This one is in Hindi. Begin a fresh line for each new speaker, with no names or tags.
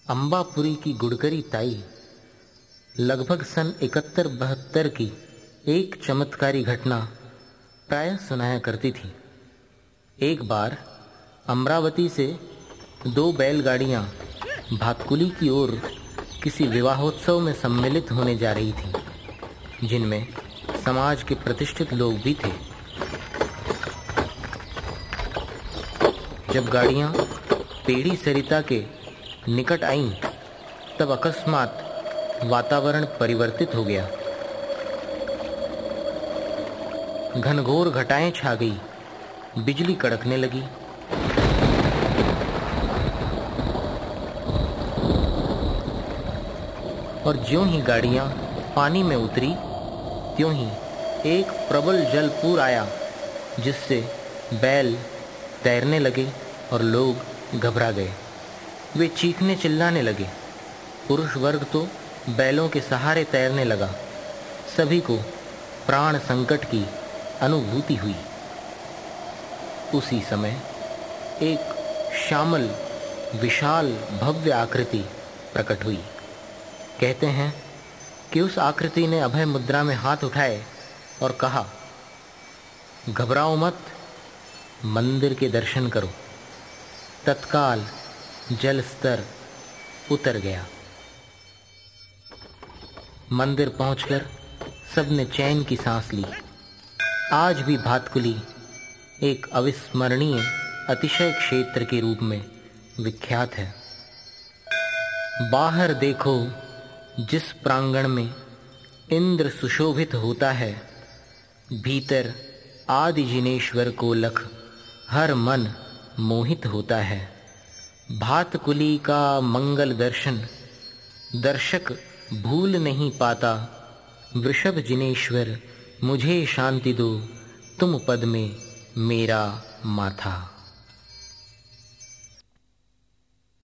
अम्बापुरी की गुड़करी ताई लगभग सन 71-72 की एक चमत्कारी घटना प्रायः सुनाया करती थी। एक बार अमरावती से 2 बैलगाड़ियां भातकुली की ओर किसी विवाहोत्सव में सम्मिलित होने जा रही थीं, जिनमें समाज के प्रतिष्ठित लोग भी थे। जब गाड़ियां पेड़ी सरिता के निकट आईं, तब अकस्मात वातावरण परिवर्तित हो गया। घनघोर घटाएं छा गई, बिजली कड़कने लगी। और ज्यों ही गाड़ियां पानी में उतरी, त्यों ही एक प्रबल जलपूर आया, जिससे बैल तैरने लगे और लोग घबरा गए। वे चीखने चिल्लाने लगे। पुरुष वर्ग तो बैलों के सहारे तैरने लगा। सभी को प्राण संकट की अनुभूति हुई। उसी समय एक श्यामल विशाल भव्य आकृति प्रकट हुई। कहते हैं कि उस आकृति ने अभय मुद्रा में हाथ उठाए और कहा, घबराओ मत, मंदिर के दर्शन करो। तत्काल जल स्तर उतर गया। मंदिर पहुंचकर सबने चैन की सांस ली। आज भी भातकुली एक अविस्मरणीय अतिशय क्षेत्र के रूप में विख्यात है। बाहर देखो, जिस प्रांगण में इंद्र सुशोभित होता है, भीतर आदि जिनेश्वर को लख हर मन मोहित होता है। भातकुली का मंगल दर्शन दर्शक भूल नहीं पाता। वृषभ जिनेश्वर मुझे शांति दो, तुम पद में मेरा माथा।